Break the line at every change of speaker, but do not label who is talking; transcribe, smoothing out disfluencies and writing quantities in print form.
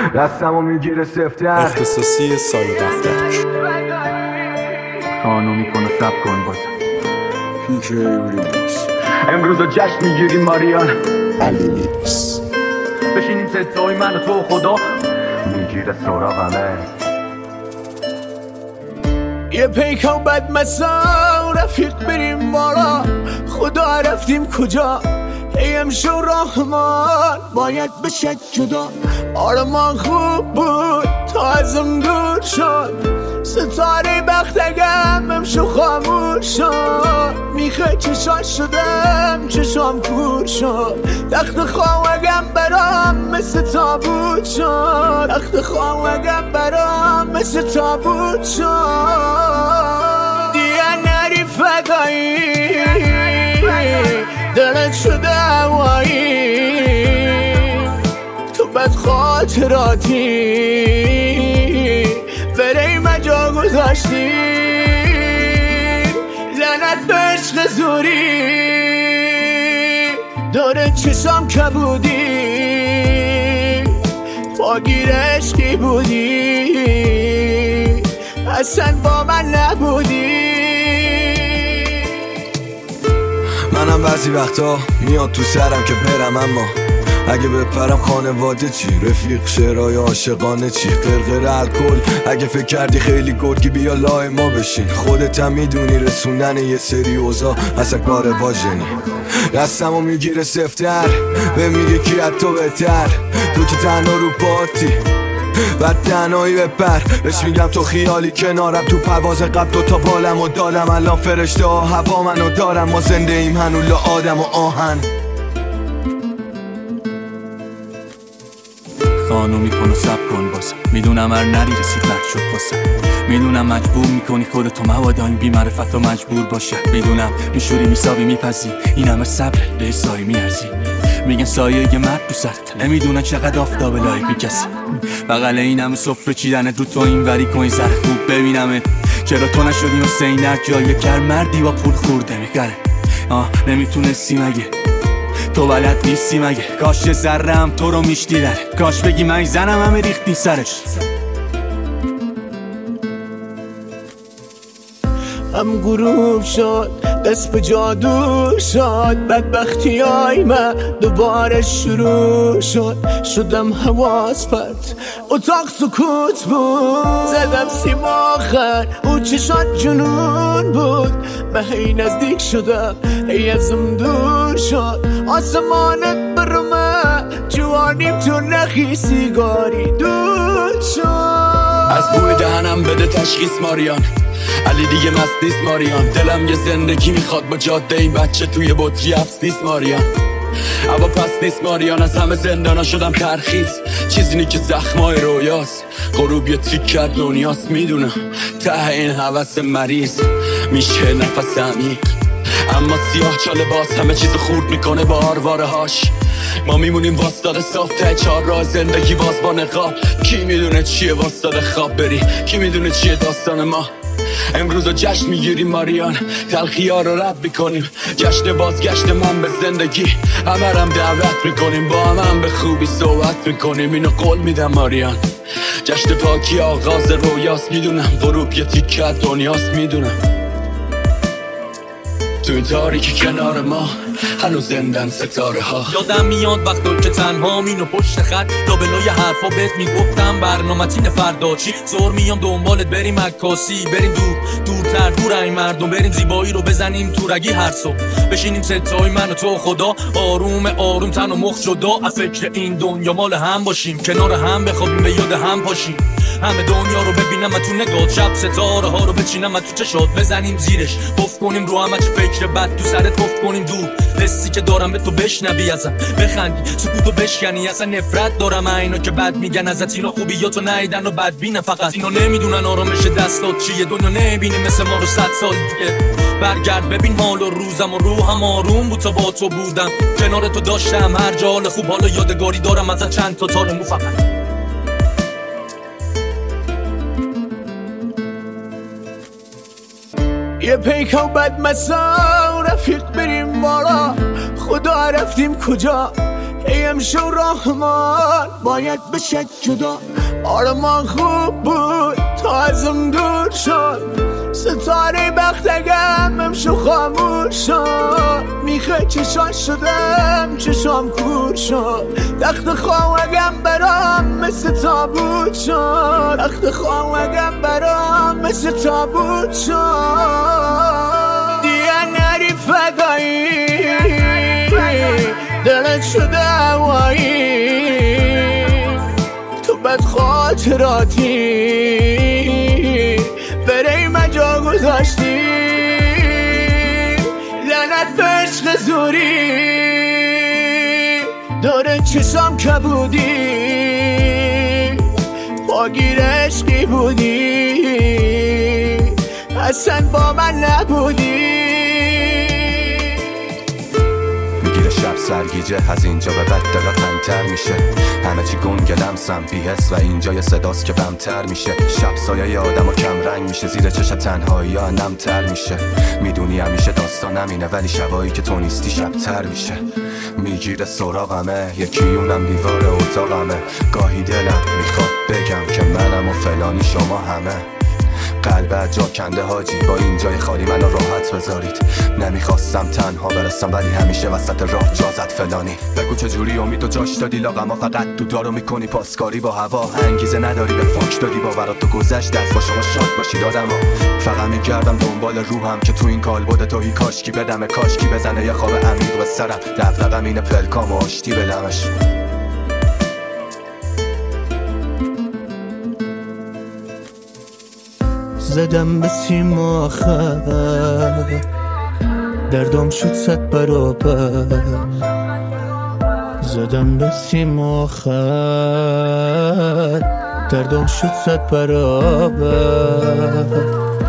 دستمو میگیره سفتر
اختصاصی سایه دفتر
خانو میکنه سب کن بازم
پیک ریمیکس
امروز جشن میگیریم ماریان
علی میکس
بشینیم ستای من و تو خدا میگیره سراغمه
یه پیکان بد مسا رفیق بریم بالا خدا رفتیم کجا ای امشو رحمان باید بشه جدا آرمان خوب بود تا ازم دور شد ستاره بختگم امشو خاموش شد میخه چشان شدم چشام کور شد تخت خواهگم برام مثل تابوت شد تخت خواهگم برام مثل تابوت شد دیگه نری فدایی دلت شده هوایی تو بد خاطراتی برای مجا گذاشتی لعنت به عشق زوری داره چشام کبودی پاگیر عشقی بودی اصلا با من نبودی
منم بعضی وقتا میاد تو سرم که برم اما اگه بپرم خانواده چی رفیق شعرهای عاشقانه چی قرقر الکل اگه فکر کردی خیلی گرگی بیا لای ما بشین خودت هم میدونی رسوندن یه سری اوضاع اصلا کار واژنی دستمو میگیره سفتر به میگه کی از تو بهتر تو که تنها رو پاتی بعد تنهایی بپر بهش میگم تو خیالی کنارم تو پرواز قبل دو تا بالم و دالم الان فرشته ها هوا منو دارم ما زنده ایم هنوز آدم و آهن
خانو میکنه سب کن بازم میدونم هر نری رسید مرد شد واسم میدونم مجبور میکنی خودتو مبادا این بیمعرفت و مجبور باشه میدونم میشوری میسابی میپذی این همه صبر به سایه میارزی میگن سایه یه مرد تو سرت نمیدونن چقدر آفتاب لایک میکسی بغل این همه سفره چیدنت رو تو این وری کن زر خوب ببینمت چرا تو نشدی مثل اینک جای کر مردی با پول خورده میخره نمیتونستی مگه تو بلد نیستی مگه کاش ذرم تو رو میشتی کاش بگی من زنم همه ریختی سرش
هم غروب شد دست به جادو شد بدبختی های من دوباره شروع شد شدم حواس پرت اتاق سکوت بود زدم سیم آخر او چشات جنون بود من هی نزدیک شدم هی ازم دور شد آسمانت برمه جوانیم تو نخی سیگاری دود شد
از بوی دهنم بده تشخیص ماریان علی دیگه مست نیست ماریان دلم یه زندگی میخواد با جاده این بچه توی بطری حبس نیست ماریان اما پس نیست ماریان از همه زندانا شدم ترخیص چیزی که زخمای رویاست غروب یه تیک کرد دنیاست میدونم ته این حوث مریض میشه نفس عمیق اما سیاه چاله باز همه چیز خورد میکنه با آرواره هاش ما میمونیم واسطاده صاف ته چهار راه زندگی باز با نقاب کی میدونه چیه واسطاده خواب بری کی میدونه چیه داستان ما امروز جشن میگیریم ماریان تلخی ها رو رد میکنیم جشن بازگشت من به زندگی همه رم دعوت میکنیم با هم به خوبی صحبت میکنیم اینو قول میدم ماریان جشن پاکی آغاز رویاست میدونم غروب یه تیکه دنیاست میدونم تو این تاریکی کنار ما هنوز زندن ستاره ها
یادم میاد وقتا که تنها مینو پشت خط لابلای حرفا بهت میگفتم برنامه تین فردا چی زور میام دنبالت بریم عکاسی بریم دورتر دور این مردم بریم زیبایی رو بزنیم تو رگی هر صبح بشینیم ستای من و تو خدا آروم تن و مخ جدا فکر این دنیا مال هم باشیم کنار هم بخوابیم به یاد هم پاشیم همه دنیا رو ببینم و تو نگاه شب ستاره ها رو بچینم و تو چشات بزنیم زیرش گفت کنیم رو همه چه فکر بد تو سرت گفت کنیم دور حسی که دارم به تو بشنوی ازم بخندی سکوتو بشکنی اصلا نفرت دارم اینا که بد میگن ازت اینا خوبیاتو نیدن و بدبینن فقط اینا نمیدونن آرامش دستات چیه دنیا نمیبینه مثل ما رو 100 سال دیگه برگرد ببین حال و روزم و روحم آروم بود تا با تو بودم کنار تو داشتم هر جا حال خوب حالا یادگاری دارم ازت چند تا تارمو فقط
یه پیکان بد مسا رفیق بریم بالا خدا رفتیم کجا امشو رحمان باید بشه جدا. آرمان خوب بود تا ازم دور شد، ستاره بختگم امشو خاموش شد. میخه چشان شدم چشام کور شد، تخت خواهگم برام مثل تابوت شد، تخت خواهگم برام مثل تابوت شد. دیگه نری فدایی دلت شده هوایی، تو بد خاطراتی برای مجا گذاشتی، لعنت به عشق زوری داره چشام کبودی، پاگیر عشقی بودی اصلا با من نبودی.
شب سرگیجه از اینجا به بعد دلا تنگتر میشه، همه چی گنگ لمسم بی حس و اینجا یه صداست که بمتر میشه. شب سایه آدم و کم رنگ میشه، زیر چش تنهایی ها نمتر میشه. میدونی همیشه داستان همینه ولی شبایی که تو نیستی شبتر میشه. میگیره سراغمه یکی اونم دیوار اتاقمه، گاهی دلم میخواد بگم که منم و فلانی شما همه. قلبت جا کنده حاجی، با این جای خالی منو راحت بذارید. نمیخواستم تنها برسم ولی همیشه وسط راه جازت فلانی. بگو چجوری امید و جاش دادی لاغما، فقط دودارو میکنی پاسکاری با هوا. انگیزه نداری به فاک دادی باورات تو گذشت، از با شما شاد باشید آدما. فقط میگردم دنبال روحم که تو این کالبد توهی، کاشکی بدمه کاشکی بزنه یه خواب عمیق به سرم. دغدغم اینه پلکام و آشتی بلمش.
زدم به سیما خبر، دردم شد 100 برابر. زدم به سیما خبر، دردم شد 100 برابر.